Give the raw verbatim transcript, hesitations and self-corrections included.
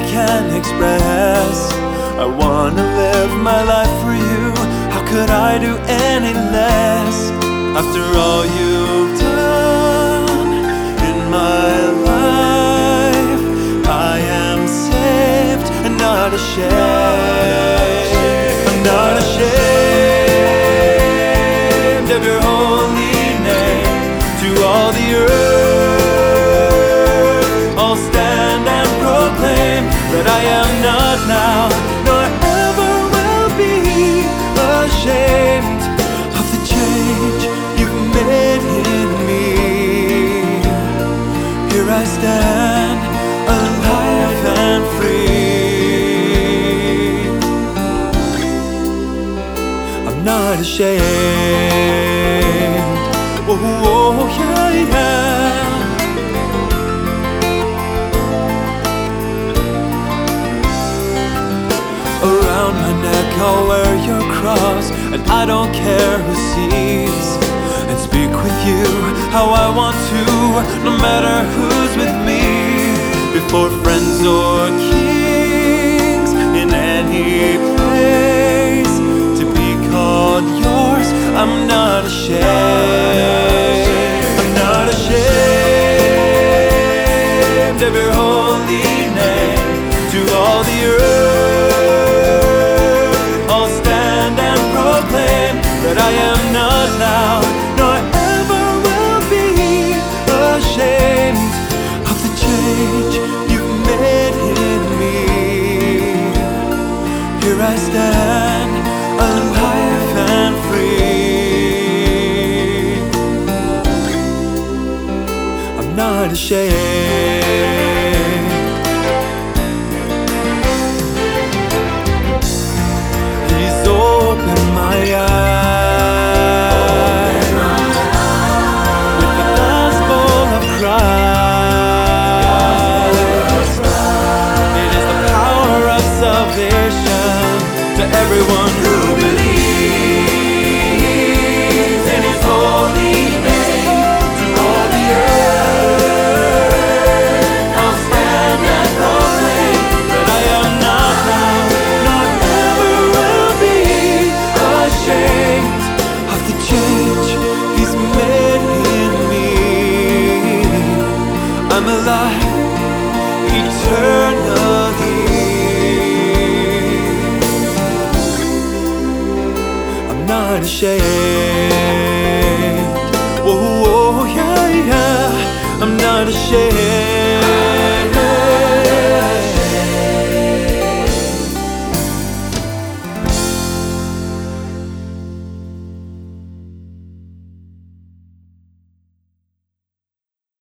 can't express. I wanna live my life for you. How could I do any less? After all you've done in my life, I am saved and not ashamed. I'm not ashamed of your holy name. To all the earth I'll stand and proclaim that I am not now, nor ever will be, ashamed of the change you've made in me. Here I stand, alive and free. I'm not ashamed. Oh, oh yeah, yeah. Around my neck I'll wear your cross, and I don't care who sees, and speak with you how I want to, no matter who's with me. Before friends or kings, in any place, to be called yours, I'm not ashamed. I'm not ashamed of your holy name. To all the earth I'll stand and proclaim that I am not now, nor ever will be, ashamed of the change you've made in me. Here I stand, alive and free. I'm not ashamed. He's opened my eyes with the gospel of Christ. It is the power of salvation to everyone who believes in His holy name. To all the earth I'll stand and proclaim that I am not now, nor ever will be, ashamed of the change He's made in me. I'm alive eternally. I'm not ashamed. Oh, oh yeah, yeah. I'm not ashamed.